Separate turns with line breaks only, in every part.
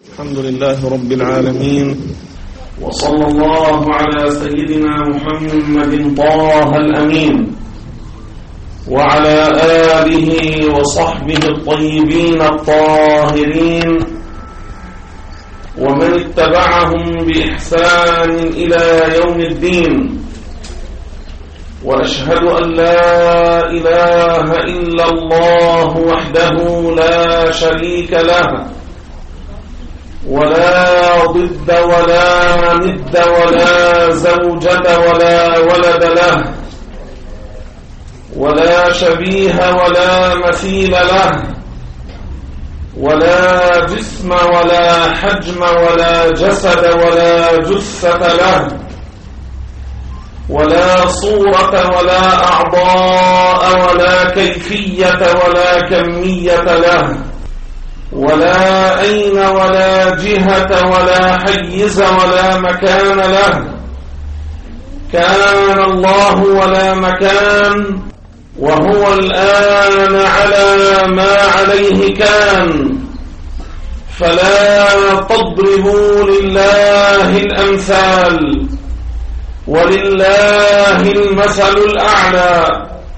الحمد لله رب العالمين، وصلى الله على سيدنا محمد طه الأمين وعلى آله وصحبه الطيبين الطاهرين ومن اتبعهم بإحسان إلى يوم الدين. وأشهد أن لا إله إلا الله وحده لا شريك له، ولا ضد ولا ند ولا زوجة ولا ولد له، ولا شبيه ولا مثيل له، ولا جسم ولا حجم ولا جسد ولا جثة له، ولا صورة ولا أعضاء ولا كيفية ولا كمية له، ولا أين ولا جهة ولا حيز ولا مكان له. كان الله ولا مكان، وهو الآن على ما عليه كان. فلا تضربوا لله الأمثال، ولله المثل الأعلى.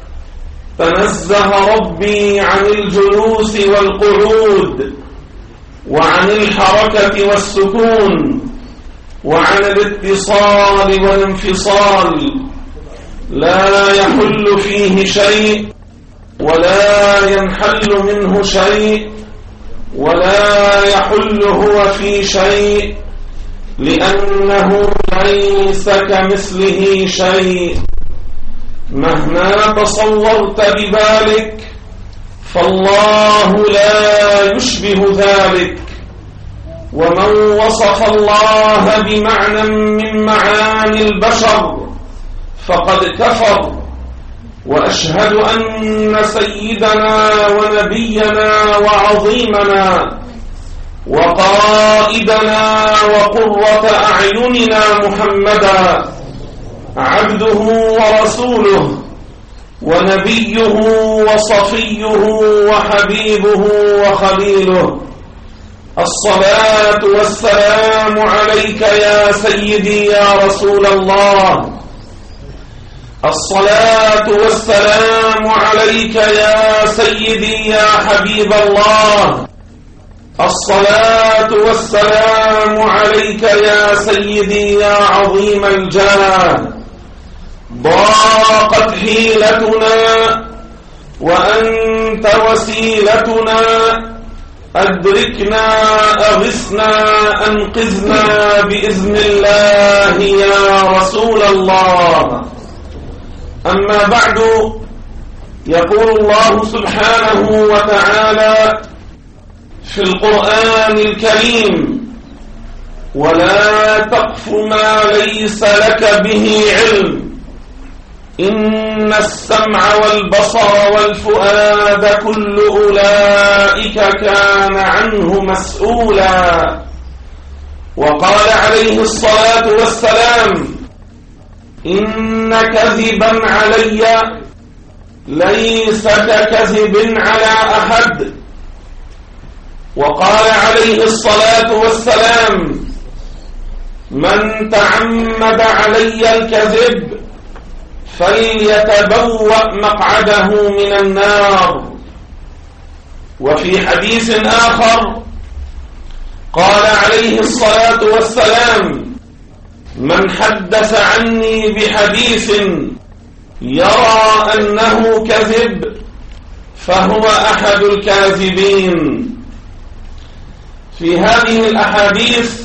تنزه ربي عن الجلوس والقعود، وعن الحركة والسكون، وعن الاتصال والانفصال. لا يحل فيه شيء، ولا ينحل منه شيء، ولا يحل هو في شيء، لأنه ليس كمثله شيء. مهما تصورت بذلك فالله لا يشبه ذلك. ومن وصف الله بمعنى من معاني البشر فقد كفر. وأشهد أن سيدنا ونبينا وعظيمنا وقائدنا وقرة أعيننا محمدا عبده ورسوله ونبيه وصفيه وحبيبه وخليله. الصلاة والسلام عليك يا سيدي يا رسول الله. الصلاة والسلام عليك يا سيدي يا حبيب الله. الصلاة والسلام عليك يا سيدي يا عظيم الجاه. ضاقت حيلتنا وأنت وسيلتنا، أدركنا أغثنا أنقذنا بإذن الله يا رسول الله. أما بعد، يقول الله سبحانه وتعالى في القرآن الكريم: ولا تقف ما ليس لك به علم، إن السمع والبصر والفؤاد كل أولئك كان عنه مسؤولا. وقال عليه الصلاة والسلام: إن كذبا علي ليس ككذب على أحد. وقال عليه الصلاة والسلام: من تعمد علي الكذب فليتبوأ مقعده من النار. وفي حديث آخر قال عليه الصلاة والسلام: من حدث عني بحديث يرى أنه كذب فهو أحد الكاذبين. في هذه الأحاديث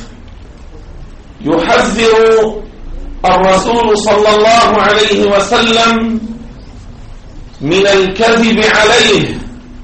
يحذر الرسول صلى الله عليه وسلم من الكذب عليه،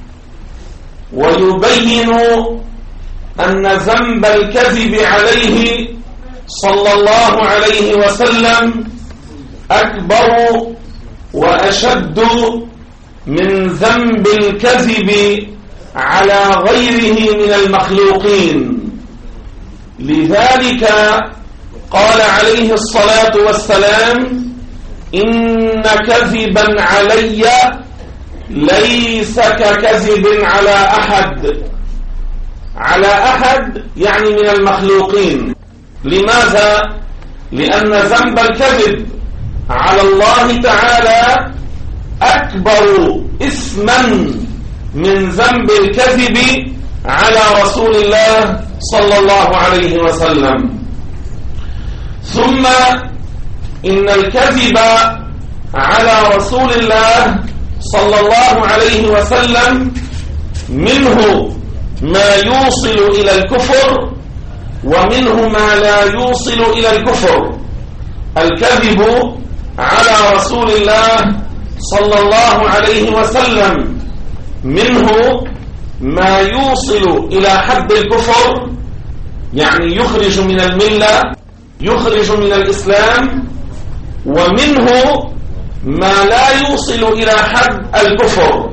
ويبين أن ذنب الكذب عليه صلى الله عليه وسلم أكبر وأشد من ذنب الكذب على غيره من المخلوقين. لذلك قال عليه الصلاة والسلام: إن كذبا علي ليس ككذب على أحد. على أحد يعني من المخلوقين. لماذا؟ لأن ذنب الكذب على الله تعالى أكبر إثما من ذنب الكذب على رسول الله صلى الله عليه وسلم. ثم إن الكذب على رسول الله صلى الله عليه وسلم منه ما يوصل إلى الكفر ومنه ما لا يوصل إلى الكفر. الكذب على رسول الله صلى الله عليه وسلم منه ما يوصل إلى حد الكفر، يعني يخرج من الملة، يخرج من الإسلام، ومنه ما لا يوصل إلى حد الكفر.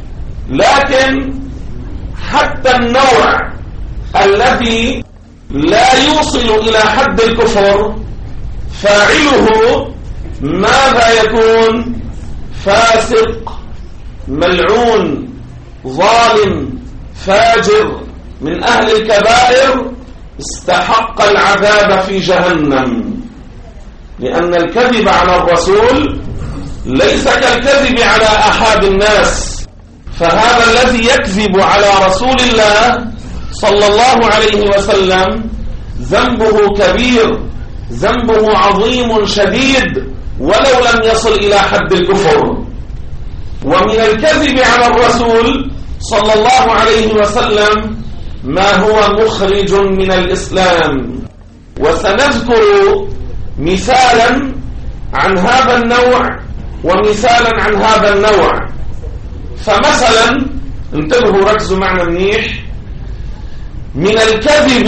لكن حتى النوع الذي لا يوصل إلى حد الكفر فاعله ماذا يكون؟ فاسق، ملعون، ظالم، فاجر، من أهل الكبائر، استحق العذاب في جهنم. لأن الكذب على الرسول ليس كالكذب على أحد الناس. فهذا الذي يكذب على رسول الله صلى الله عليه وسلم ذنبه كبير، ذنبه عظيم شديد ولو لم يصل إلى حد الكفر. ومن الكذب على الرسول صلى الله عليه وسلم ما هو مخرج من الإسلام. وسنذكر مثالا عن هذا النوع ومثالا عن هذا النوع. فمثلا انتبهوا، ركزوا معنا منيح. من الكذب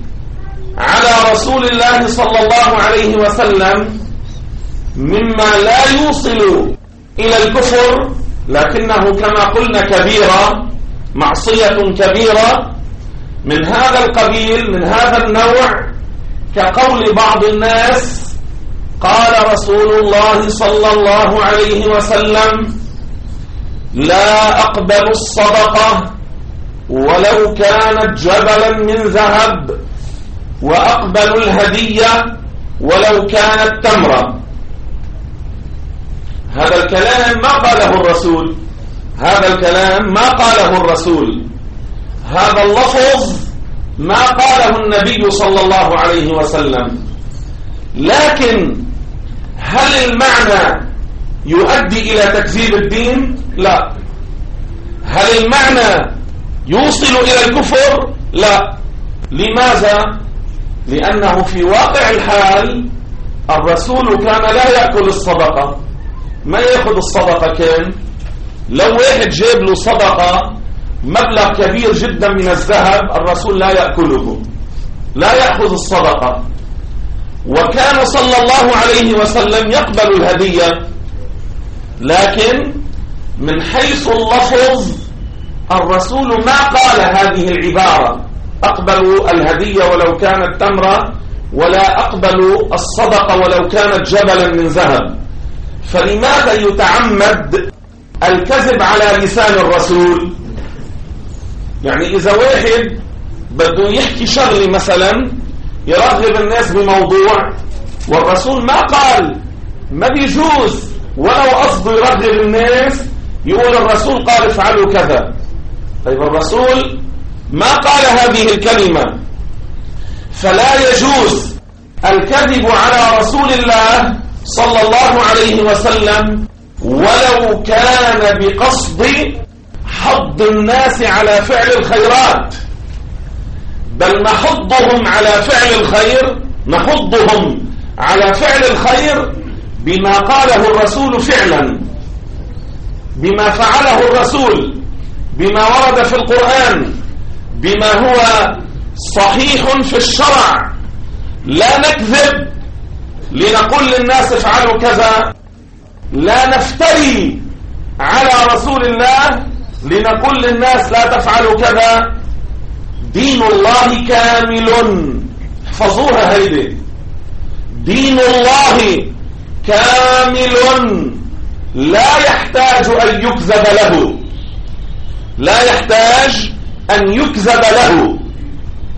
على رسول الله صلى الله عليه وسلم مما لا يوصل إلى الكفر لكنه كما قلنا كبيرة، معصية كبيرة من هذا القبيل، من هذا النوع، كقول بعض الناس قال رسول الله صلى الله عليه وسلم لا أقبل الصدقة ولو كانت جبلا من ذهب، وأقبل الهدية ولو كانت تمرة. هذا الكلام ما قاله الرسول، هذا الكلام ما قاله الرسول، هذا اللفظ ما قاله النبي صلى الله عليه وسلم. لكن هل المعنى يؤدي إلى تكذيب الدين؟ لا. هل المعنى يوصل إلى الكفر؟ لا. لماذا؟ لأنه في واقع الحال الرسول كان لا يأكل الصدقة. ما يأخذ الصدقة كان؟ لو واحد جاب له صدقة مبلغ كبير جدا من الذهب الرسول لا يأكله، لا يأخذ الصدقة. وكان صلى الله عليه وسلم يقبل الهدية، لكن من حيث اللفظ الرسول ما قال هذه العبارة أقبل الهدية ولو كانت تمرة، ولا أقبل الصدقة ولو كانت جبلا من ذهب. فلماذا يتعمد الكذب على لسان الرسول؟ يعني إذا واحد بده يحكي شغلة مثلا يرغب الناس بموضوع والرسول ما قال، ما بيجوز ولو قصده يرغب الناس يقول الرسول قال افعلوا كذا. طيب الرسول ما قال هذه الكلمة، فلا يجوز الكذب على رسول الله صلى الله عليه وسلم ولو كان بقصد حض الناس على فعل الخيرات، بل نحضهم على فعل الخير، نحضهم على فعل الخير بما قاله الرسول فعلا، بما فعله الرسول، بما ورد في القرآن، بما هو صحيح في الشرع. لا نكذب لنقول للناس افعلوا كذا، لا نفتري على رسول الله لنقول للناس لا تفعلوا كذا. دين الله كامل، احفظوها هيدي، دين الله كامل لا يحتاج أن يكذب له، لا يحتاج أن يكذب له.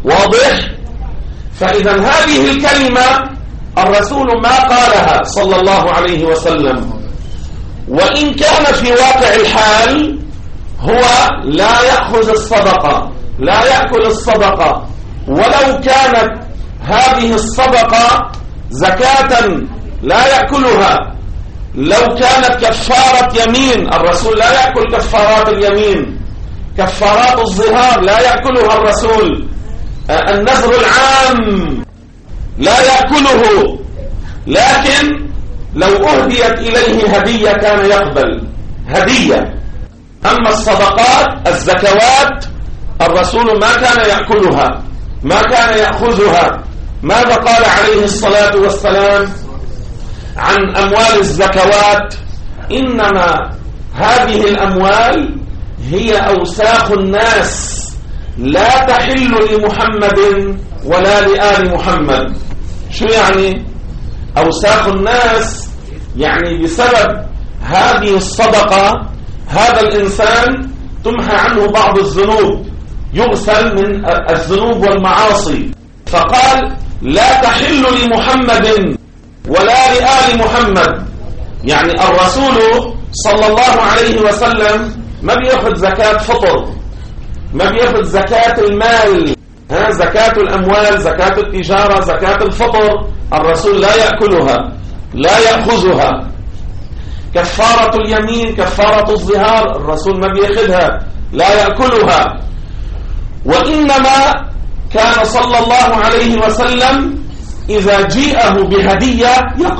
واضح؟ فإذا هذه الكلمة الرسول ما قالها صلى الله عليه وسلم، وإن كان في واقع الحال هو لا يأخذ الصدقة، لا يأكل الصدقة، ولو كانت هذه الصدقة زكاة لا يأكلها، لو كانت كفارة يمين الرسول لا يأكل كفارات اليمين، كفارات الظهار لا يأكلها الرسول، النذر العام لا يأكله، لكن لو أهديت إليه هدية كان يقبل هدية. أما الصدقات الزكوات الرسول ما كان يأكلها، ما كان يأخذها. ماذا قال عليه الصلاة والسلام عن أموال الزكوات؟ إنما هذه الأموال هي أوساخ الناس لا تحل لمحمد ولا لآل محمد. شو يعني أوساخ الناس؟ يعني بسبب هذه الصدقة هذا الإنسان تمحى عنه بعض الذنوب، يغسل من الذنوب والمعاصي. فقال لا تحل لمحمد ولا لآل محمد، يعني الرسول صلى الله عليه وسلم ما بيأخذ زكاة فطر، ما بيأخذ زكاة المال، زكاة الأموال، زكاة التجارة، زكاة الفطر الرسول لا يأكلها، لا يأخذها. كفارة اليمين، كفارة الظهار الرسول ما بيأخذها، لا يأكلها. وإنما كان صلى الله عليه وسلم إذا جيءه بهدية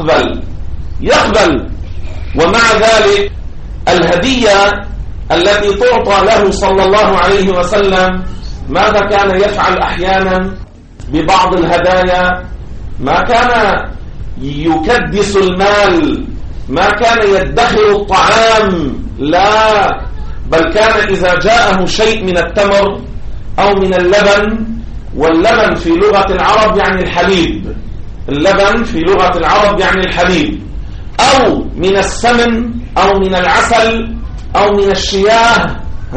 يقبل. ومع ذلك الهدية التي تعطى له صلى الله عليه وسلم ماذا كان يفعل أحيانا ببعض الهدايا؟ ما كان يكدس المال، ما كان يدخر الطعام، لا، بل كان إذا جاءه شيء من التمر أو من اللبن، واللبن في لغة العرب يعني الحليب، اللبن في لغة العرب يعني الحليب، أو من السمن أو من العسل أو من الشياه،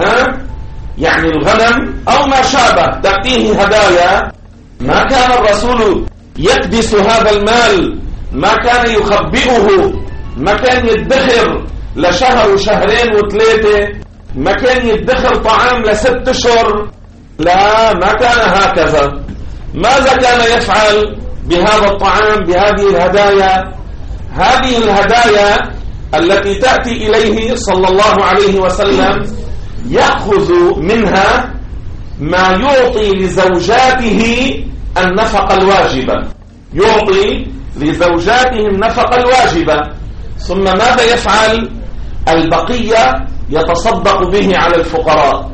يعني الغنم أو ما شابه، تأتيه هدايا. ما كان الرسول يكدس هذا المال، ما كان يخبئه، ما كان يدخر لشهر وشهرين وثلاثة، ما كان يدخر طعام ل6 أشهر، لا، ما كان هكذا. ماذا كان يفعل بهذا الطعام، بهذه الهدايا؟ هذه الهدايا التي تأتي إليه صلى الله عليه وسلم يأخذ منها ما يعطي لزوجاته النفقة الواجبة، يعطي لزوجاته النفقة الواجبة، ثم ماذا يفعل؟ البقية يتصدق به على الفقراء،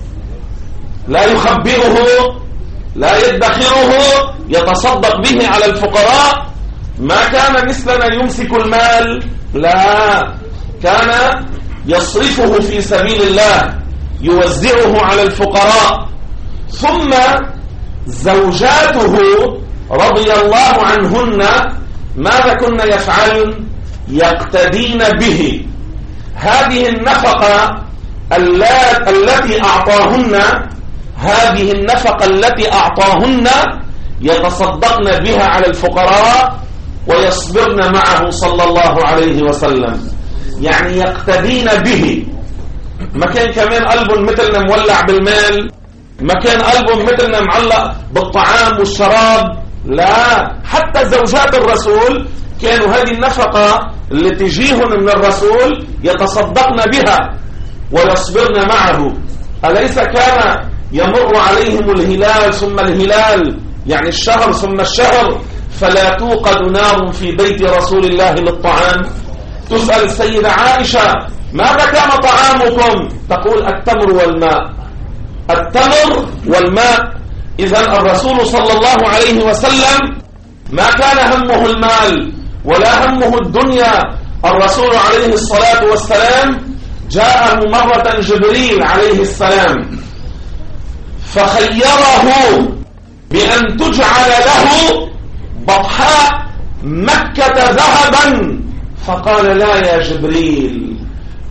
لا يخبئه، لا يدخره، يتصدق به على الفقراء. ما كان مثلنا يمسك المال، لا، كان يصرفه في سبيل الله، يوزعه على الفقراء. ثم زوجاته رضي الله عنهن ماذا كن يفعلن؟ يقتدين به. هذه النفقة التي أعطاهن، هذه النفقة التي أعطاهن يتصدقن بها على الفقراء ويصبرن معه صلى الله عليه وسلم، يعني يقتدين به. ما كان كمان قلبهم مثلنا مولع بالمال، ما كان قلبهم مثلنا معلق بالطعام والشراب، لا، حتى زوجات الرسول كانوا هذه النفقة اللي تجيهم من الرسول يتصدقن بها ويصبرن معه. أليس كان يمر عليهم الهلال ثم الهلال، يعني الشهر ثم الشهر، فلا توقد نار في بيت رسول الله للطعام؟ تسأل السيدة عائشة ماذا كان طعامكم؟ تقول التمر والماء، التمر والماء. إذن الرسول صلى الله عليه وسلم ما كان همه المال ولا همه الدنيا. الرسول عليه الصلاة والسلام جاءه مرة جبريل عليه السلام فخيره بأن تجعل له بطحاء مكة ذهبا، فقال لا يا جبريل،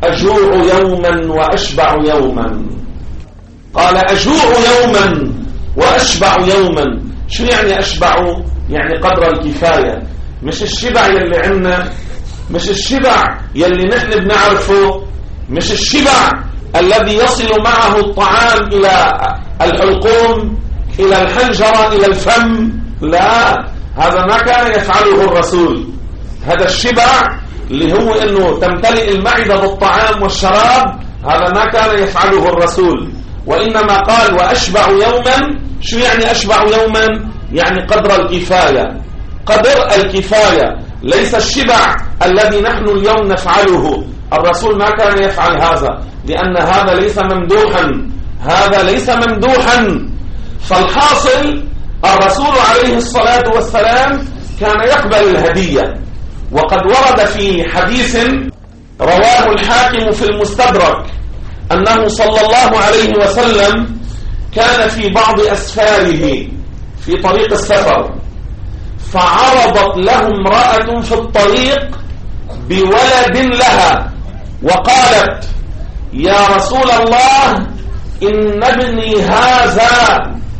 أجوع يوما وأشبع يوما. قال أجوع يوما وأشبع يوما. شو يعني أشبع؟ يعني قدر الكفاية، مش الشبع يلي عنا، مش الشبع يلي نحن بنعرفه، مش الشبع الذي يصل معه الطعام إلى الحلقوم، إلى الحنجرة، إلى الفم. لا، هذا ما كان يفعله الرسول. هذا الشبع اللي هو أنه تمتلئ المعدة بالطعام والشراب، هذا ما كان يفعله الرسول. وإنما قال وأشبع يوما. شو يعني أشبع يوما؟ يعني قدر الكفاية، قدر الكفاية، ليس الشبع الذي نحن اليوم نفعله. الرسول ما كان يفعل هذا، لأن هذا ليس ممدوحا، هذا ليس ممدوحا. فالحاصل الرسول عليه الصلاة والسلام كان يقبل الهدية. وقد ورد في حديث رواه الحاكم في المستدرك أنه صلى الله عليه وسلم كان في بعض أسفاره في طريق السفر، فعرضت له امرأة في الطريق بولد لها وقالت: يا رسول الله، إن ابني هذا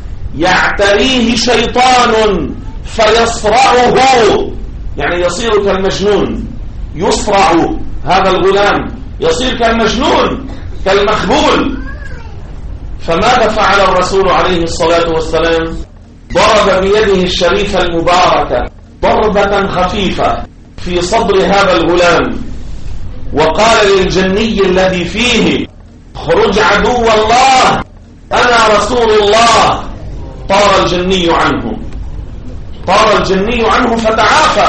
يعتريه شيطان فيصرعه، يعني يصير كالمجنون، يصرع هذا الغلام، يصير كالمجنون كالمخبول. فماذا فعل الرسول عليه الصلاة والسلام؟ ضرب بيده الشريفة المباركة ضربة خفيفة في صدر هذا الغلام، وقال للجني الذي فيه: خرج عدو الله، أنا رسول الله. طار الجني عنه، طار الجني عنه فتعافى،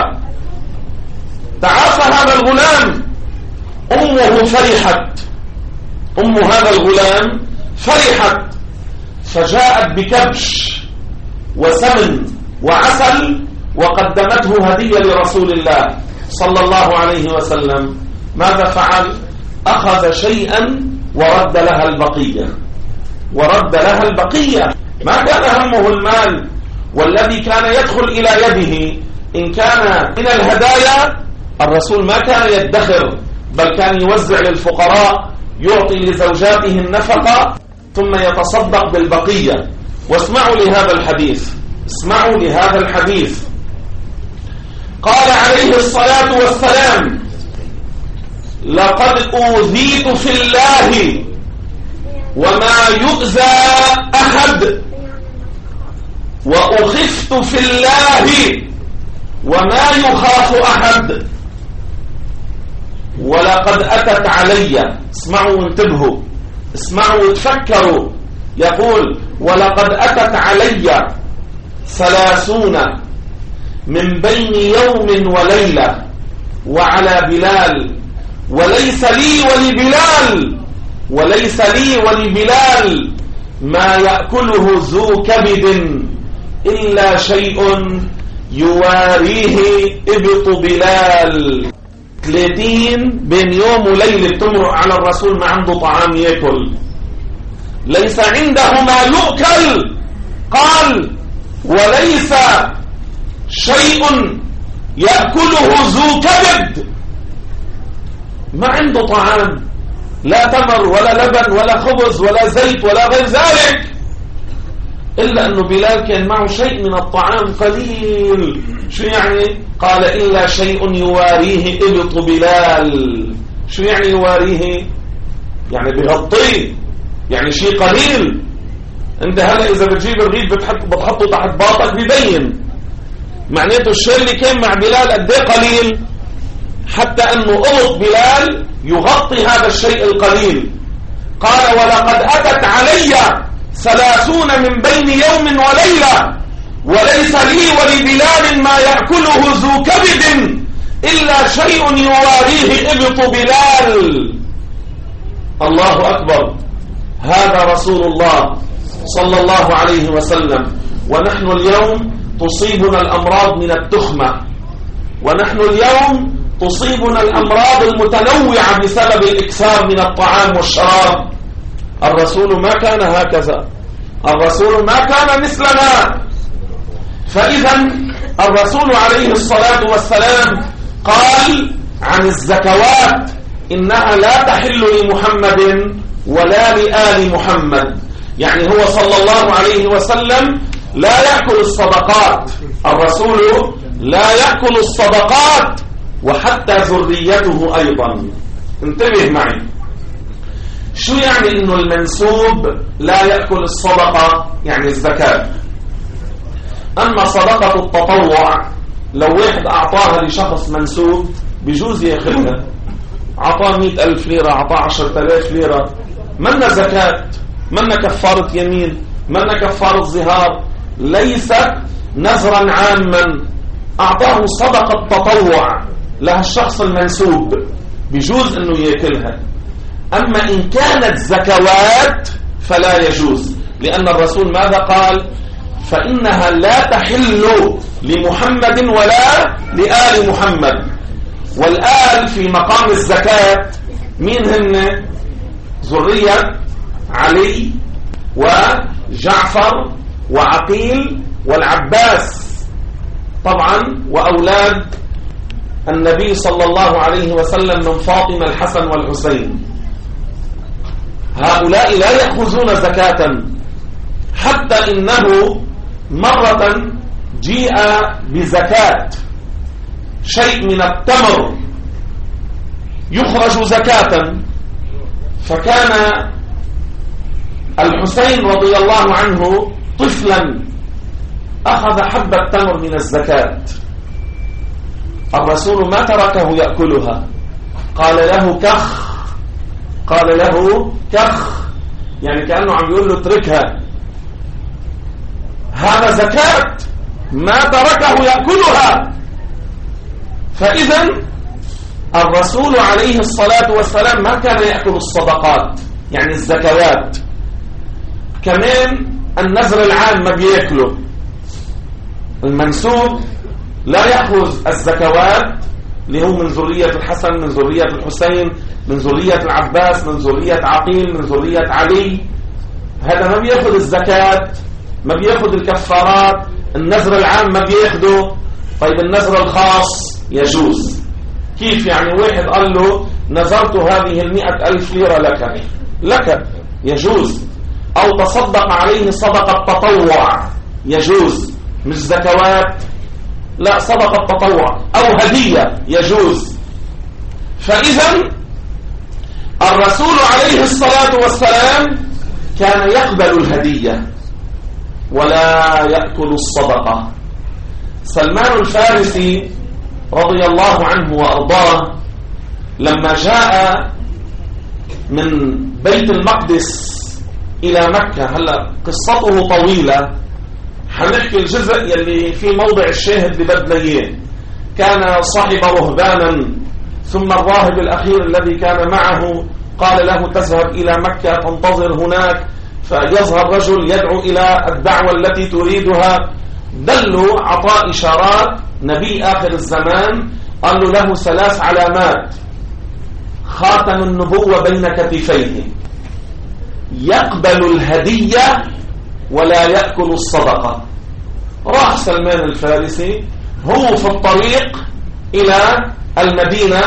تعافى هذا الغلام. أمه فرحت، أم هذا الغلام فرحت، فجاءت بكبش وسمن وعسل وقدمته هدية لرسول الله صلى الله عليه وسلم. ماذا فعل؟ أخذ شيئا ورد لها البقية، ورد لها البقية. ما كان همه المال، والذي كان يدخل إلى يده إن كان من الهدايا الرسول ما كان يدخر، بل كان يوزع للفقراء، يعطي لزوجاته النفقة ثم يتصدق بالبقية. واسمعوا لهذا الحديث، اسمعوا لهذا الحديث. قال عليه الصلاة والسلام: لقد أوذيت في الله وما يؤذى أحد، وأخفت في الله وما يخاف أحد، ولقد أتت علي. اسمعوا وانتبهوا، اسمعوا وتفكروا. يقول: ولقد أتت علي 30 من بين يوم وليلة وعلى بلال، وليس لي ولبلال، وليس لي ولبلال ما يأكله ذو كبد إلا شيء يواريه إبط بلال. 30 بين يوم وليلة بتمرق على الرسول ما عنده طعام يأكل، ليس عنده ما يؤكل. قال: وليس شيء يأكله ذو كبد، ما عنده طعام، لا تمر ولا لبن ولا خبز ولا زيت ولا غير ذلك، إلا أنه بلال كان معه شيء من الطعام قليل. شو يعني؟ قال: إلا شيء يواريه إبط بلال. شو يعني يواريه؟ يعني بغطيه، يعني شيء قليل. انت هلا إذا بتجيب الرغيف بتحطه تحت باطك ببين، معناته الشيء اللي كان مع بلال قد ايه قليل، حتى أنه إبط بلال يغطي هذا الشيء القليل. قال: ولقد أتت علي 30 من بين يوم وليلة وليس لي ولبلال ما يأكله ذو كبد إلا شيء يواريه إبط بلال. الله أكبر. هذا رسول الله صلى الله عليه وسلم. ونحن اليوم تصيبنا الأمراض من التخمة، ونحن اليوم تصيبنا الأمراض المتنوعة بسبب الإكثار من الطعام والشراب. الرسول ما كان هكذا، الرسول ما كان مثلنا. فإذا الرسول عليه الصلاة والسلام قال عن الزكوات: إنها لا تحل لمحمد ولا لآل محمد. يعني هو صلى الله عليه وسلم لا يأكل الصدقات، الرسول لا يأكل الصدقات وحتى ذريته أيضا. انتبه معي، شو يعني إنه المنسوب لا يأكل الصدقة؟ يعني الزكاة. أما صدقة التطوع لو واحد أعطاها لشخص منسوب بجوز يأخذها، أعطاه 100,000 ليرة، أعطاه 10,000 ليرة، منا زكاة، منا كفارة يمين، منا كفارة ظهار، ليست نذرا عاما، أعطاه صدقة تطوع لها الشخص المنسوب بجوز أنه يأكلها. أما إن كانت زكوات فلا يجوز، لأن الرسول ماذا قال؟ فإنها لا تحل لمحمد ولا لآل محمد. والآل في مقام الزكاة مين هن؟ ذرية علي وجعفر وعقيل والعباس طبعا، وأولاد النبي صلى الله عليه وسلم من فاطمة الحسن والحسين. هؤلاء لا يأخذون زكاة. حتى إنه مرة جيء بزكاة شيء من التمر يخرج زكاة، فكان الحسين رضي الله عنه طفلا أخذ حبة تمر من الزكاة، الرسول ما تركه يأكلها، قال له كخ، قال له كخ، يعني كأنه عم يقول له اتركها، هذا زكاة، ما تركه يأكلها. فإذا الرسول عليه الصلاة والسلام ما كان يأكل الصدقات يعني الزكوات. كمان النذر العام ما بيأكله، المنسوب لا يأخذ الزكوات اللي هو من ذرية الحسن، من ذرية الحسين، من ذرية العباس، من ذرية عقيل، من ذرية علي، هذا ما بيأخذ الزكاة، ما بيأخذ الكفارات. النذر العام ما بيأخذه. طيب النذر الخاص يجوز. كيف يعني؟ واحد قال له نذرت هذه 100,000 ليرة لك يجوز، أو تصدق عليه صدقة تطوع يجوز، مش زكوات، لا صدقة تطوع أو هدية يجوز. فإذا الرسول عليه الصلاة والسلام كان يقبل الهدية ولا يأكل الصدقة. سلمان الفارسي رضي الله عنه وأرضاه لما جاء من بيت المقدس إلى مكة، هلأ قصته طويلة، حنحكي الجزء يلي في موضع الشاهد بدنا إياه. كان صاحب رهبانا، ثم الراهب الأخير الذي كان معه قال له تذهب إلى مكة تنتظر هناك، فيظهر رجل يدعو إلى الدعوة التي تريدها، دلوا عطاء إشارات. نبي آخر الزمان قال له 3 علامات: خاتم النبوة بين كتفيه، يقبل الهدية ولا يأكل الصدقة. راح سلمان الفارسي هو في الطريق إلى المدينة،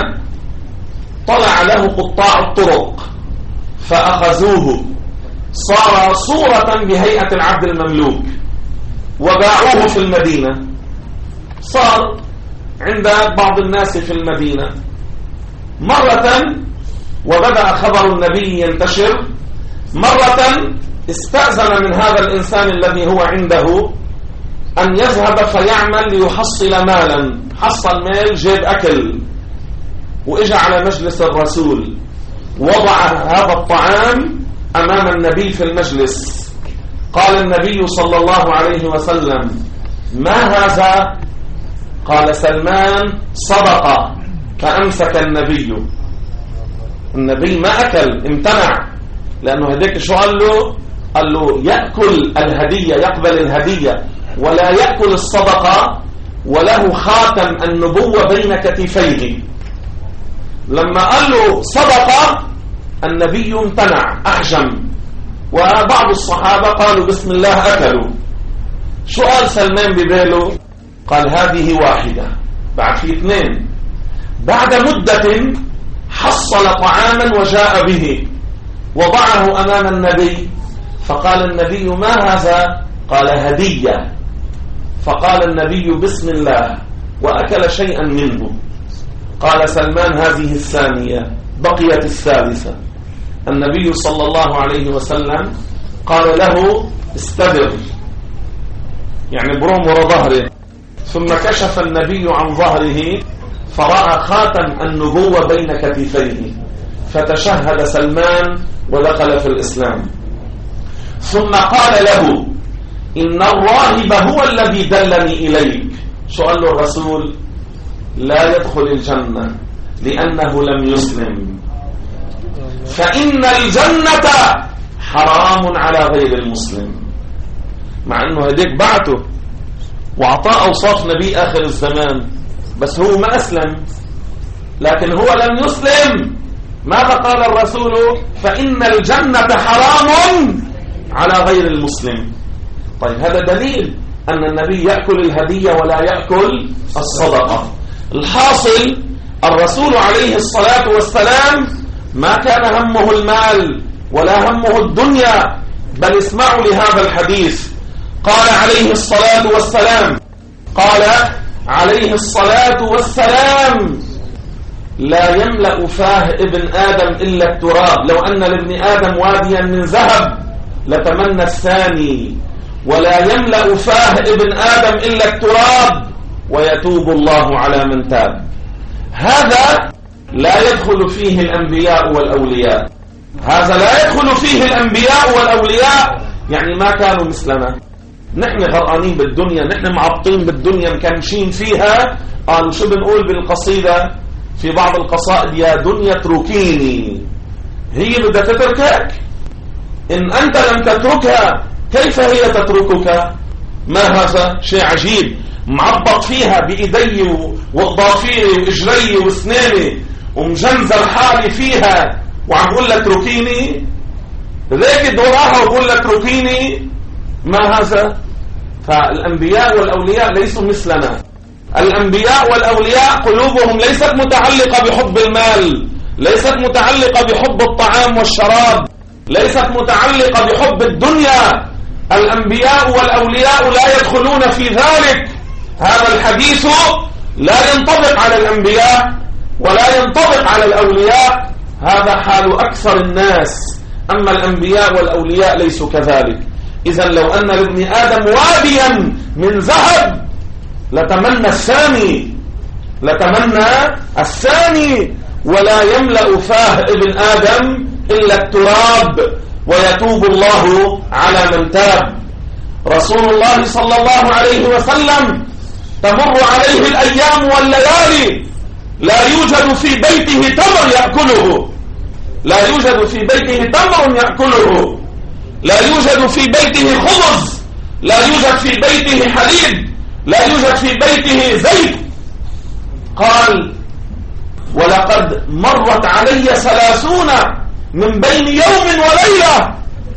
طلع له قطاع الطرق فأخذوه، صار صورة بهيئة العبد المملوك، وباعوه في المدينة، صار عند بعض الناس في المدينة. مرة وبدأ خبر النبي ينتشر، مرة استأذن من هذا الإنسان الذي هو عنده أن يذهب فيعمل ليحصل مالا، حصل مال، جاب أكل، وإجا على مجلس الرسول، وضع هذا الطعام أمام النبي في المجلس. قال النبي صلى الله عليه وسلم: ما هذا؟ قال سلمان: صدقة. فأمسك النبي ما أكل، امتنع، لأنه هديك شو قال له؟ قال له يأكل الهدية، يقبل الهدية ولا يأكل الصدقة، وله خاتم النبوة بين كتفيه. لما قال له صدقة النبي امتنع، أحجم، وبعض الصحابة قالوا بسم الله أكلوا. شو قال سلمان بباله؟ قال هذه واحدة، بعد في 2. بعد مدة حصل طعاما وجاء به، وضعه أمام النبي، فقال النبي: ما هذا؟ قال: هدية. فقال النبي: بسم الله، وأكل شيئا منه. قال سلمان: هذه الثانية، بقيت الثالثة. النبي صلى الله عليه وسلم قال له: استدر، يعني بروم ورا ظهره. ثم كشف النبي عن ظهره فرأى خاتم النبوة بين كتفيه، فتشهد سلمان ودخل في الإسلام. ثم قال له: إن الراهب هو الذي دلني إليك. شو قال له الرسول؟ لا يدخل الجنة لأنه لم يسلم، فإن الجنة حرام على غير المسلم. مع أنه هديك بعته وعطاه أوصاف نبي آخر الزمان، بس هو ما أسلم، لكن هو لم يسلم. ماذا قال الرسول؟ فإن الجنة حرام على غير المسلم. طيب هذا دليل أن النبي يأكل الهدية ولا يأكل الصدقة. الحاصل الرسول عليه الصلاة والسلام ما كان همه المال ولا همه الدنيا، بل اسمعوا لهذا الحديث. قال عليه الصلاة والسلام: لا يملأ فاه ابن آدم إلا التراب، لو أن لابن آدم واديا من ذهب لتمنى الثاني، ولا يملأ فاه ابن آدم إلا التراب، ويتوب الله على من تاب. هذا لا يدخل فيه الأنبياء والأولياء، هذا لا يدخل فيه الأنبياء والأولياء، يعني ما كانوا مثلنا. نحن غرقانين بالدنيا، نحن معبطين بالدنيا، مكمشين فيها. قالوا شو بنقول بالقصيدة في بعض القصائد؟ يا دنيا اتركيني. هي بدها تتركك؟ إن أنت لم تتركها كيف هي تتركك؟ ما هذا شيء عجيب، معبط فيها بإيدي وضافيري وإجري وسناني ومجنزل حالي فيها، وعم قول لك اتركيني، ذاك وراها وقول لك اتركيني. ما هذا؟ فالأنبياء والأولياء ليسوا مثلنا. الأنبياء والأولياء قلوبهم ليست متعلقة بحب المال، ليست متعلقة بحب الطعام والشراب، ليست متعلقة بحب الدنيا. الأنبياء والأولياء لا يدخلون في ذلك. هذا الحديث لا ينطبق على الأنبياء ولا ينطبق على الأولياء، هذا حال أكثر الناس. أما الأنبياء والأولياء ليسوا كذلك. إذن لو أن لابن آدم واديا من ذهب لتمنى الثاني، ولا يملأ فاه ابن آدم إلا التراب، ويتوب الله على من تاب. رسول الله صلى الله عليه وسلم تمر عليه الأيام والليالي لا يوجد في بيته تمر يأكله، لا يوجد في بيته تمر يأكله، لا يوجد في بيته خبز، لا يوجد في بيته حليب، لا يوجد في بيته زيت. قال: ولقد مرت علي 30 من بين يوم وليلة.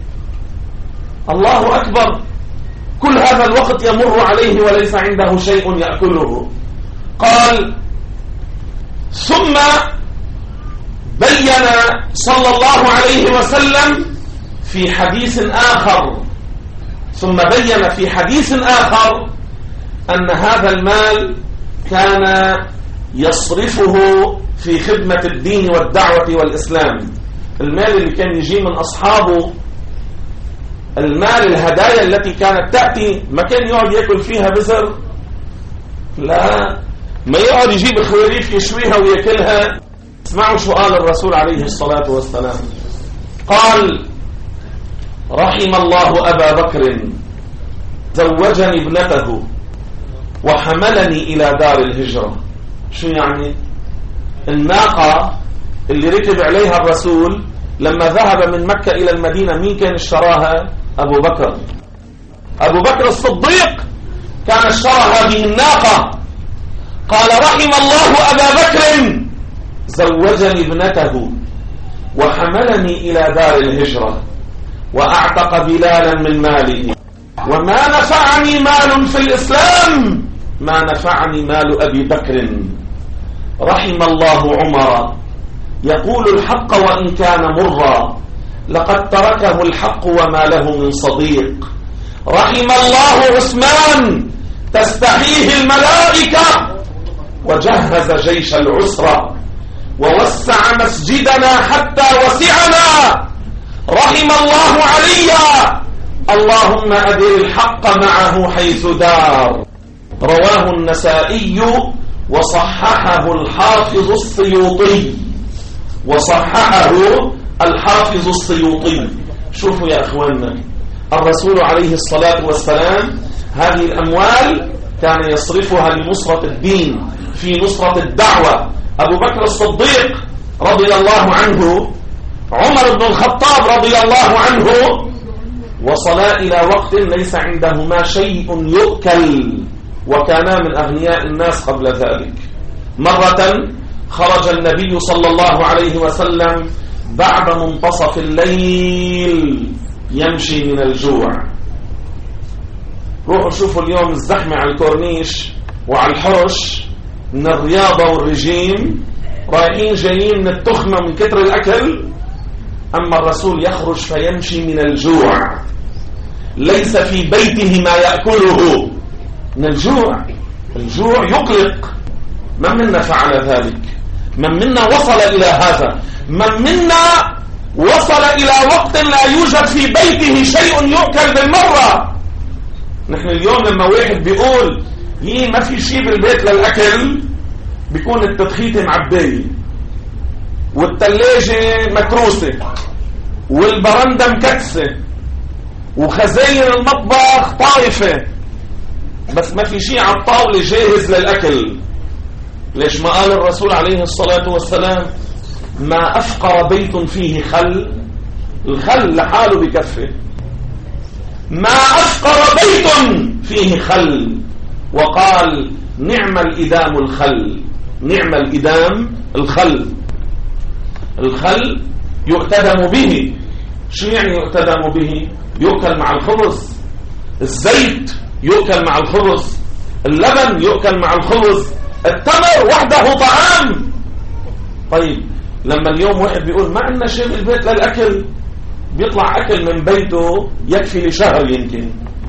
الله أكبر، كل هذا الوقت يمر عليه وليس عنده شيء يأكله. قال: ثم بين صلى الله عليه وسلم في حديث آخر أن هذا المال كان يصرفه في خدمة الدين والدعوة والإسلام. المال اللي كان يجي من أصحابه، المال الهدايا التي كانت تأتي، ما كان يقعد يأكل فيها بزر، لا، ما يقعد يجيب خواريف يشويها ويأكلها. اسمعوا شو قال الرسول عليه الصلاة والسلام. قال: رحم الله أبا بكر زوجني ابنته وحملني إلى دار الهجرة. شو يعني؟ الناقة اللي ركب عليها الرسول لما ذهب من مكة إلى المدينة، مين كان اشتراها؟ أبو بكر. أبو بكر الصديق كان اشترى هذه الناقة. قال: رحم الله أبا بكر زوجني ابنته وحملني إلى دار الهجرة وأعتق بلالا من ماله، وما نفعني مال في الإسلام ما نفعني مال أبي بكر. رحم الله عمر يقول الحق وإن كان مرا، لقد تركه الحق وما له من صديق. رحم الله عثمان تستحيه الملائكة وجهز جيش العسرة ووسع مسجدنا حتى وسعنا. رحم الله عليا، اللهم أدر الحق معه حيث دار. رواه النسائي وصححه الحافظ السيوطي. شوفوا يا أخواننا، الرسول عليه الصلاة والسلام هذه الأموال كان يصرفها لنصرة الدين، في نصرة الدعوة. أبو بكر الصديق رضي الله عنه، عمر بن الخطاب رضي الله عنه، وصلا إلى وقت ليس عندهما شيء يؤكل، وكانا من أغنياء الناس قبل ذلك. مرة خرج النبي صلى الله عليه وسلم بعد منتصف الليل يمشي من الجوع. روحوا شوفوا اليوم الزحمة على الكورنيش وعلى الحرش من الرياضة والرجيم، رايحين جايين من التخمة من كتر الأكل. أما الرسول يخرج فيمشي من الجوع، ليس في بيته ما يأكله من الجوع. الجوع يقلق. من منا فعل ذلك؟ من منا وصل إلى هذا؟ من منا وصل إلى وقت لا يوجد في بيته شيء يؤكل بالمرة؟ نحن اليوم لما واحد بيقول ما في شيء بالبيت للأكل، بيكون التدخيت معباية والتلاجة متروسة والبرندة مكتسة وخزاين المطبخ طائفة، بس ما في شيء على الطاولة جاهز للأكل. ليش ما قال الرسول عليه الصلاة والسلام ما أفقر بيت فيه خل؟ الخل لحاله بكفه. ما أفقر بيت فيه خل. وقال نعم الإدام الخل، نعم الإدام الخل. الخل يؤتدم به. شو يعني يؤتدم به؟ يؤكل مع الخبز. الزيت يؤكل مع الخبز، اللبن يؤكل مع الخبز، التمر وحده طعام. طيب لما اليوم واحد بيقول ما عندنا شيء بالبيت للأكل، بيطلع أكل من بيته يكفي لشهر يمكن.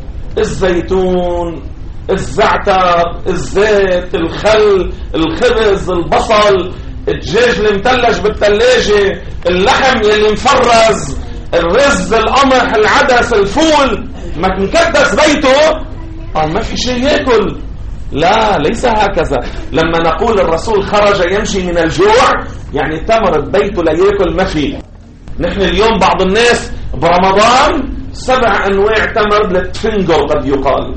الزيتون، الزعتر، الزيت، الخل، الخبز، البصل، الدجاج المثلج بالثلاجة، اللحم يلي مفرز، الرز، القمح، العدس، الفول، ما مكدس بيته أو ما في شيء يأكل. لا، ليس هكذا. لما نقول الرسول خرج يمشي من الجوع، يعني التمر ببيته لا يأكل ما فيه. نحن اليوم بعض الناس برمضان 7 أنواع تمر للتفنجر قد يقال،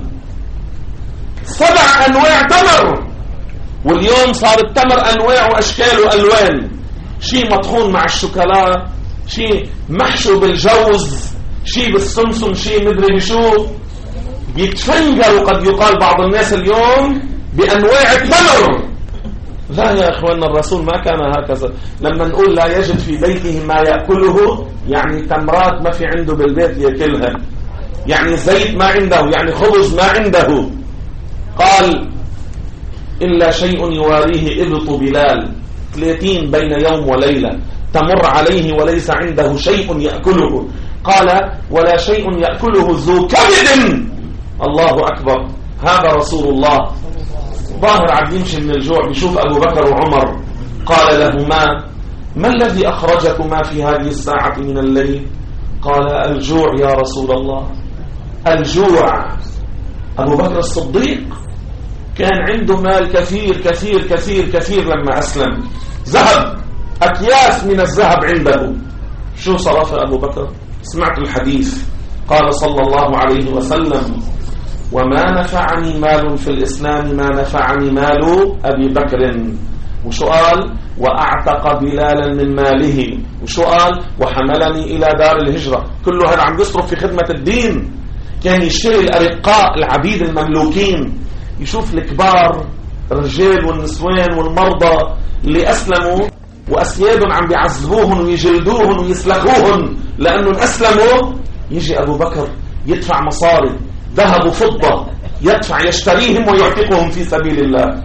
7 أنواع تمر. واليوم صار التمر أنواع وأشكال وألوان، شيء مطحون مع الشوكولا، شيء محشو بالجوز، شيء بالسمسم، شيء مدري بشو. بيتفنجروا قد يقال بعض الناس اليوم بأنواع التمر. لا يا أخواننا، الرسول ما كان هكذا. لما نقول لا يجد في بيته ما يأكله، يعني تمرات ما في عنده بالبيت يأكلها، يعني زيت ما عنده، يعني خبز ما عنده. قال إلا شيء يواريه إبط بلال، 30 بين يوم وليلة تمر عليه وليس عنده شيء يأكله. قال ولا شيء يأكله ذو كبد. الله أكبر، هذا رسول الله. ظاهر عبد يمشي من الجوع، بيشوف أبو بكر وعمر. قال لهما ما الذي أخرجكما في هذه الساعة من الليل؟ قال الجوع يا رسول الله، الجوع. أبو بكر الصديق كان عنده مال كثير كثير كثير كثير لما أسلم، ذهب، أكياس من الذهب عنده. شو صرف أبو بكر؟ سمعت الحديث، قال صلى الله عليه وسلم وما نفعني مال في الإسلام ما نفعني مال أبي بكر. وشو قال؟ وأعتق بلالا من ماله. وشو قال؟ وحملني إلى دار الهجرة. كله هذا عم يصرف في خدمة الدين. كان يشتري الأرقاء، العبيد المملوكين، يشوف الكبار، الرجال والنسوان والمرضى اللي أسلموا وأسيادهم عم بيعذبوهم ويجلدوهم ويسلخوهم لأنهم أسلموا. يجي أبو بكر يدفع مصاري ذهب وفضة، يدفع يشتريهم ويعتقهم في سبيل الله،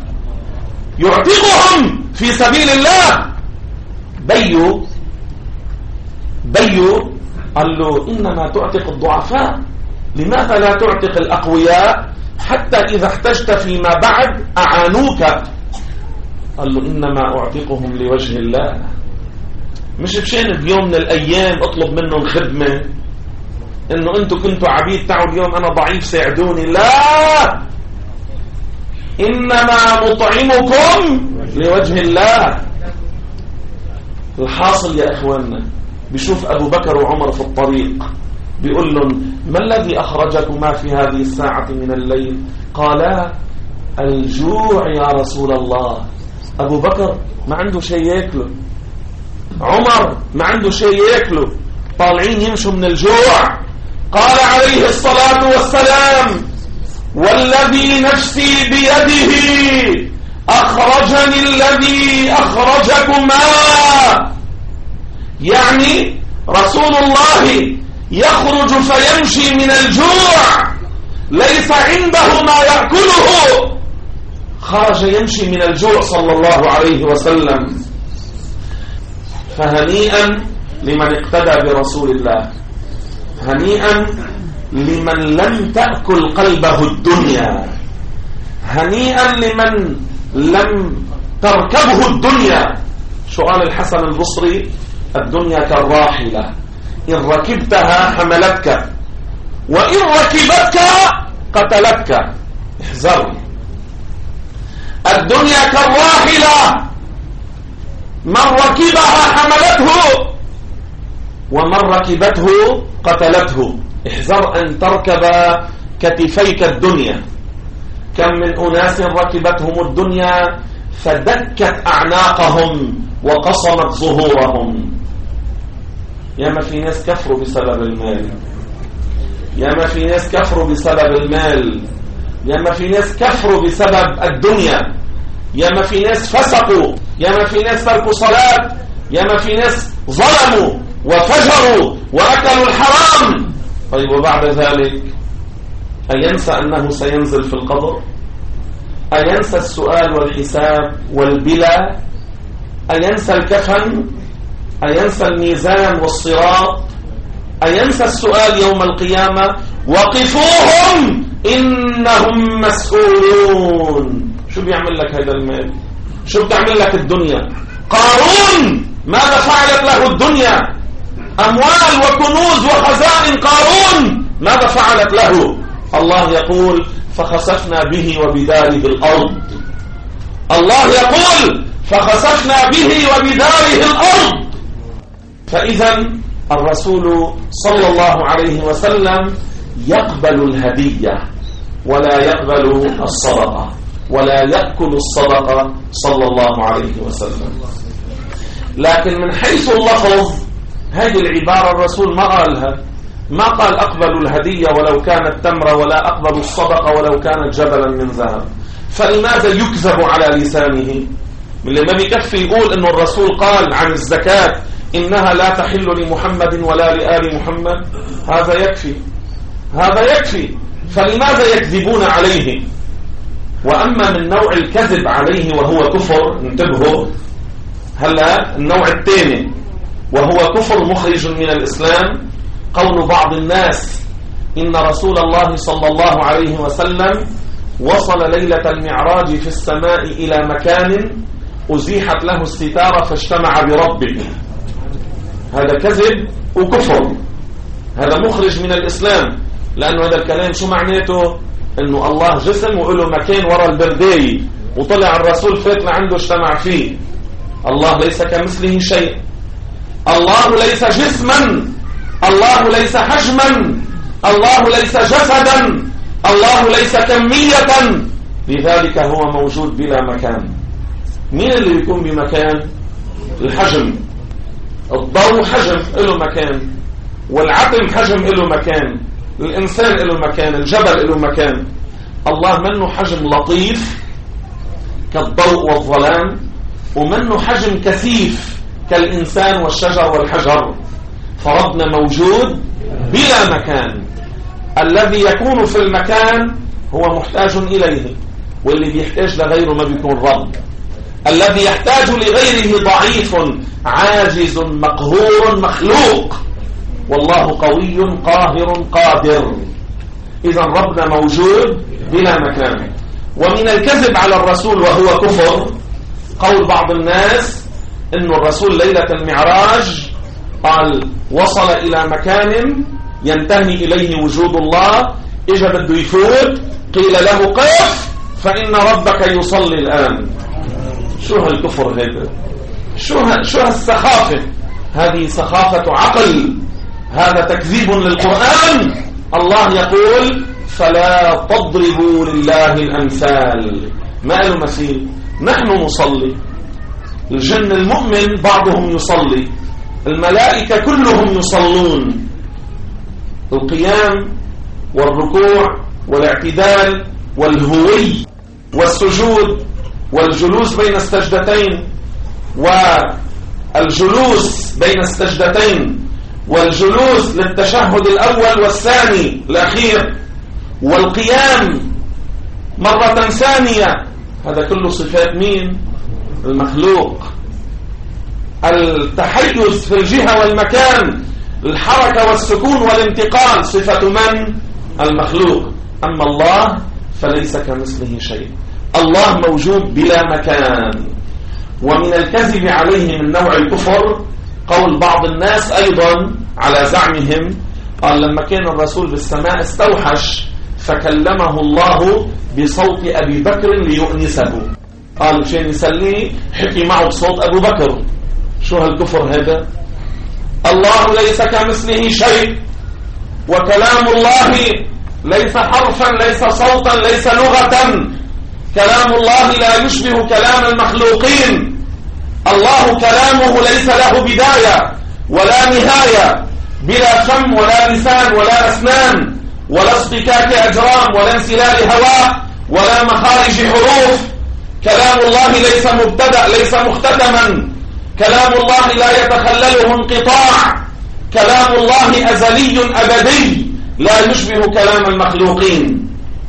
يعتقهم في سبيل الله. بيو قال له إنما تعتق الضعفاء، لماذا لا تعتق الأقوياء حتى إذا احتجت فيما بعد أعانوك؟ قال له إنما أعتقهم لوجه الله، مش بشان بيوم من الأيام أطلب منهم خدمة، إنه أنتوا كنتوا عبيد تعوا اليوم أنا ضعيف ساعدوني، لا، إنما مطعمكم لوجه الله. الحاصل يا إخواننا، بيشوف أبو بكر وعمر في الطريق، بيقول لهم ما الذي أخرجكما في هذه الساعة من الليل؟ قالا الجوع يا رسول الله. أبو بكر ما عنده شيء يأكله، عمر ما عنده شيء يأكله، طالعين يمشوا من الجوع. قال عليه الصلاة والسلام والذي نفسي بيده أخرجني الذي أخرجكما، يعني رسول الله يخرج فيمشي من الجوع، ليس عنده ما يأكله، خرج يمشي من الجوع صلى الله عليه وسلم. فهنيئا لمن اقتدى برسول الله، هنيئا لمن لم تأكل قلبه الدنيا، هنيئا لمن لم تركبه الدنيا. شو قال الحسن البصري؟ الدنيا كالراحلة، إن ركبتها حملتك وإن ركبتك قتلتك. احذر، الدنيا كالراحلة، من ركبها حملته ومن ركبته قتلته. احذر أن تركب كتفيك الدنيا. كم من أناس ركبتهم الدنيا فدكت أعناقهم وقصمت ظهورهم. ياما في ناس كفروا بسبب المال، ياما في ناس كفروا بسبب المال، ياما في ناس كفروا بسبب الدنيا، ياما في ناس فسقوا، ياما في ناس تركوا صلاة، ياما في ناس ظلموا وفجروا وأكلوا الحرام. طيب وبعد ذلك أينسى أنه سينزل في القبر؟ أينسى السؤال والحساب والبلا؟ أينسى الكفن؟ أينسى الميزان والصراط؟ أينسى السؤال يوم القيامة؟ وقفوهم إنهم مسؤولون. شو بيعمل لك هذا المال؟ شو بتعمل لك الدنيا؟ قارون ماذا فعلت له الدنيا؟ أموال وكنوز وخزائن قارون ماذا فعلت له؟ الله يقول فخسفنا به وبداره الأرض. الله يقول فخسفنا به وبداره الأرض. فإذا الرسول صلى الله عليه وسلم يقبل الهدية ولا يقبل الصدقة ولا يأكل الصدقة صلى الله عليه وسلم. لكن من حيث اللفظ هذه العبارة الرسول ما قالها، ما قال أقبل الهدية ولو كانت تمرة، ولا أقبل الصدقة ولو كانت جبلا من ذهب. فلماذا يكذب على لسانه؟ من اللي ما بيكفي يقول إنه الرسول قال عن الزكاة إنها لا تحل لمحمد ولا لآل محمد، هذا يكفي، هذا يكفي. فلماذا يكذبون عليه؟ وأما من نوع الكذب عليه وهو كفر، انتبهوا، هلا النوع الثاني وهو كفر مخرج من الإسلام، قول بعض الناس إن رسول الله صلى الله عليه وسلم وصل ليلة المعراج في السماء إلى مكان أزيحت له الستارة فاجتمع بربه. هذا كذب وكفر، هذا مخرج من الإسلام. لأنه هذا الكلام شو معناته؟ إنه الله جسم وله مكان وراء البرداية وطلع الرسول فات لعنده اجتمع فيه. الله ليس كمثله شيء، الله ليس جسما، الله ليس حجما، الله ليس جسدا، الله ليس كمية، لذلك هو موجود بلا مكان. مين اللي يكون بمكان؟ الحجم. الضوء حجم له مكان، والعتم حجم له مكان، الإنسان له مكان، الجبل له مكان. الله منه حجم لطيف كالضوء والظلام، ومنه حجم كثيف كالإنسان والشجر والحجر. فربنا موجود بلا مكان. الذي يكون في المكان هو محتاج إليه، واللي بيحتاج لغيره ما بيكون رب. الذي يحتاج لغيره ضعيف عاجز مقهور مخلوق. والله قوي قاهر قادر. إذا ربنا موجود بلا مكان. ومن الكذب على الرسول وهو كفر قول بعض الناس إن الرسول ليلة المعراج قال وصل إلى مكان ينتهي إليه وجود الله، إجا بده يفوت قيل له قف فإن ربك يصلي الآن. شو هالكفر هذا؟ شو هالسخافة؟ هذه سخافة عقل، هذا تكذيب للقرآن. الله يقول فلا تضربوا لله الأمثال. ما له مثيل. نحن نصلي، الجن المؤمن بعضهم يصلي، الملائكة كلهم يصلون. القيام والركوع والاعتدال والهوي والسجود والجلوس بين السجدتين والجلوس بين السجدتين والجلوس للتشهد الأول والثاني الأخير والقيام مرة ثانية، هذا كله صفات مين؟ المخلوق. التحيز في الجهة والمكان، الحركة والسكون والانتقال صفة من؟ المخلوق. أما الله فليس كمثله شيء، الله موجود بلا مكان. ومن الكذب عليه من نوع الكفر قول بعض الناس أيضا على زعمهم قال لما كان الرسول بالسماء استوحش فكلمه الله بصوت أبي بكر ليؤنسه. قال مشان يسليه حكي معه بصوت أبو بكر. شو هالكفر هذا؟ الله ليس كمثله شيء، وكلام الله ليس حرفا ليس صوتا ليس لغة. كلام الله لا يشبه كلام المخلوقين. الله كلامه ليس له بداية ولا نهاية، بلا فم ولا لسان ولا أسنان ولا اصطكاك أجرام ولا انسلال هواء ولا مخارج حروف. كلام الله ليس مبتدأ ليس مختتما. كلام الله لا يتخلله انقطاع. كلام الله أزلي أبدي لا يشبه كلام المخلوقين.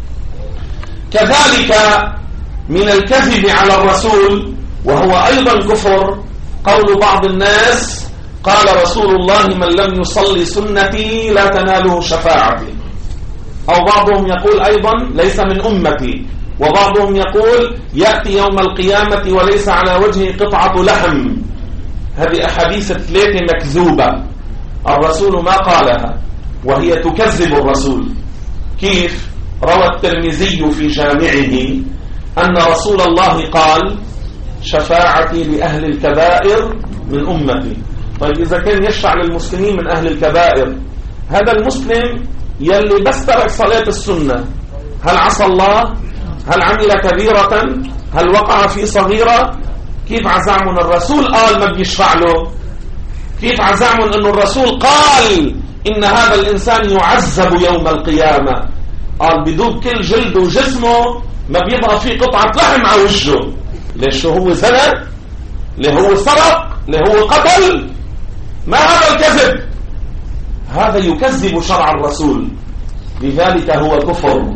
كذلك من الكذب على الرسول وهو أيضا كفر قول بعض الناس قال رسول الله من لم يصلي سنتي لا تناله شفاعتي. أو بعضهم يقول أيضا ليس من أمتي، وبعضهم يقول يأتي يوم القيامة وليس على وجهه قطعة لحم. هذه أحاديث ثلاثة مكذوبة، الرسول ما قالها وهي تكذب الرسول. كيف؟ روى الترمذي في جامعه أن رسول الله قال شفاعتي لأهل الكبائر من أمتي. طيب إذا كان يشفع للمسلمين من أهل الكبائر، هذا المسلم يلي بس ترك صلاة السنة هل عصى الله؟ هل عمل كبيرة؟ هل وقع في صغيرة؟ كيف عزعمون الرسول قال ما بيشفع له؟ كيف عزعمون أن الرسول قال إن هذا الإنسان يعذب يوم القيامة؟ قال بدوب كل جلد وجسمه ما بيبقى فيه قطعة لحم على وجهه. ليش؟ هو زنى؟ ليه هو سرق؟ ليه هو قتل؟ ما هذا الكذب؟ هذا يكذب شرع الرسول، لذلك هو كفر.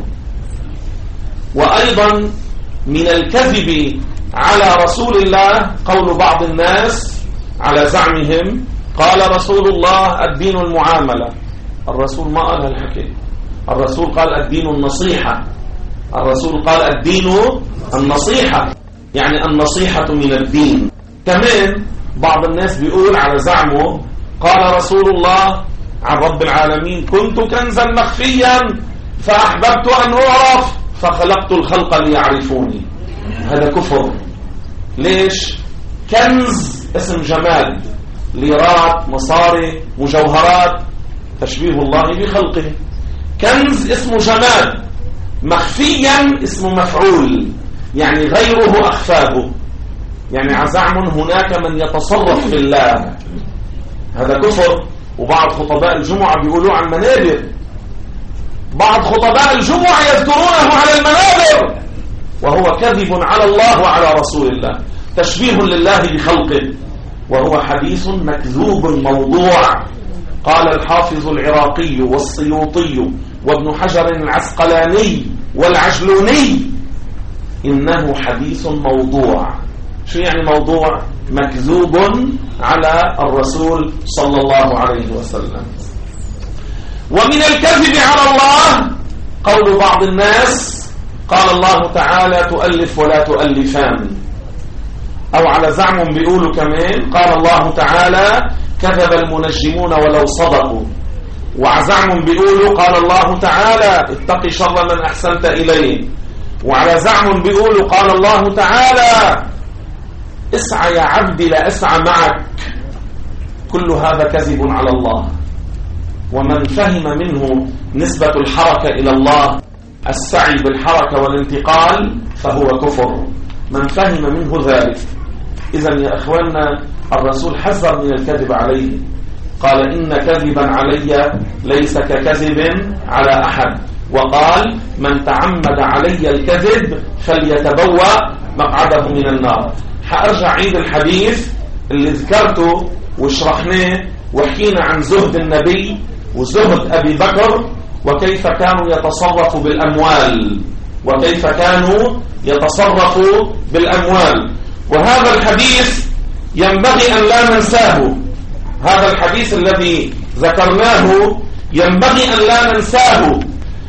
وأيضا من الكذب على رسول الله قول بعض الناس على زعمهم قال رسول الله الدين المعاملة. الرسول ما قال هالحكي، الرسول قال الدين النصيحة. الرسول قال الدين النصيحة، يعني النصيحة من الدين. كمان بعض الناس بيقول على زعمه قال رسول الله عن رب العالمين كنت كنزا مخفيا فأحببت أن أعرف فخلقت الخلق ليعرفوني. هذا كفر. ليش؟ كنز اسم جمال، ليرات مصاري مجوهرات، تشبيه الله بخلقه. كنز اسم جمال، مخفيا اسم مفعول، يعني غيره أخفاه، يعني عزعم هناك من يتصرف في الله. هذا كفر. وبعض خطباء الجمعة بيقولوا عن المنابر، بعض خطباء الجمعة يذكرونه على المنابر، وهو كذب على الله وعلى رسول الله، تشبيه لله بخلقه، وهو حديث مكذوب موضوع. قال الحافظ العراقي والسيوطي وابن حجر العسقلاني والعجلوني إنه حديث موضوع. شو يعني موضوع؟ مكذوب على الرسول صلى الله عليه وسلم. ومن الكذب على الله قول بعض الناس قال الله تعالى تؤلف ولا تؤلفان، أو على زعم بيقولوا كمان قال الله تعالى كذب المنجمون ولو صدقوا، وعلى زعم بيقولوا قال الله تعالى اتق شر من أحسنت إليه، وعلى زعم بيقولوا قال الله تعالى اسعى يا عبدي لا اسعى معك. كل هذا كذب على الله، ومن فهم منه نسبة الحركة إلى الله السعي بالحركة والانتقال فهو كفر، من فهم منه ذلك. إذن يا أخواننا الرسول حذر من الكذب عليه، قال إن كذبا علي ليس ككذب على أحد، وقال من تعمد علي الكذب فليتبوأ مقعده من النار. حأرجع عيد الحديث اللي ذكرته وشرحناه وحكينا عن زهد النبي وزهد أبي بكر وكيف كانوا يتصرفوا بالأموال، وكيف كانوا يتصرفوا بالأموال. وهذا الحديث ينبغي أن لا ننساه، هذا الحديث الذي ذكرناه ينبغي أن لا ننساه.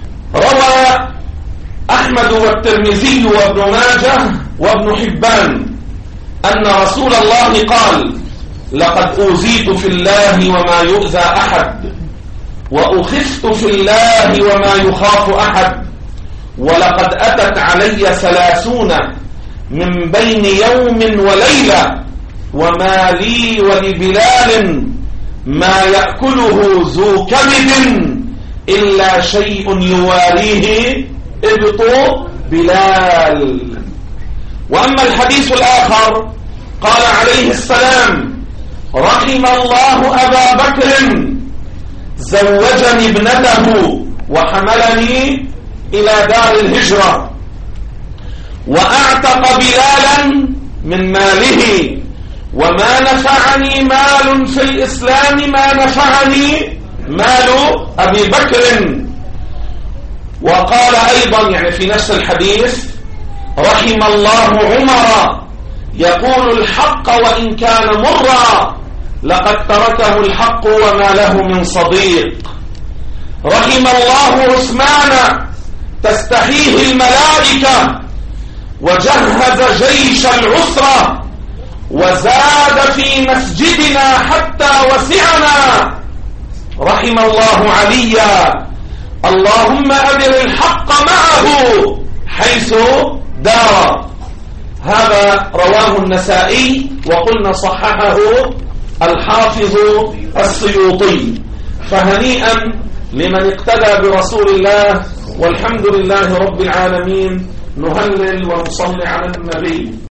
روى أحمد والترمذي وابن ماجه وابن حبان أن رسول الله قال لقد أوذيت في الله وما يؤذى أحد، وأخفت في الله وما يخاف أحد، ولقد أتت علي 30 من بين يوم وليلة، وما لي ولبلال ما يأكله ذو كبد إلا شيء يواريه إبط بلال. وأما الحديث الآخر قال عليه السلام رحم الله أبا بكر زوجني ابنته وحملني إلى دار الهجرة، وأعتق بلالا من ماله، وما نفعني مال في الإسلام ما نفعني مال أبي بكر. وقال أيضا يعني في نفس الحديث رحم الله عمر يقول الحق وإن كان مرا، لقد تركه الحق وما له من صديق. رحم الله عثمان تستحيه الملائكة وجهز جيش العسرة وزاد في مسجدنا حتى وسعنا. رحم الله عليا اللهم أدر الحق معه حيث دار. هذا رواه النسائي وقلنا صححه الحافظ السيوطي. فهنيئا لمن اقتدى برسول الله، والحمد لله رب العالمين. نهلل ونصلي على النبي.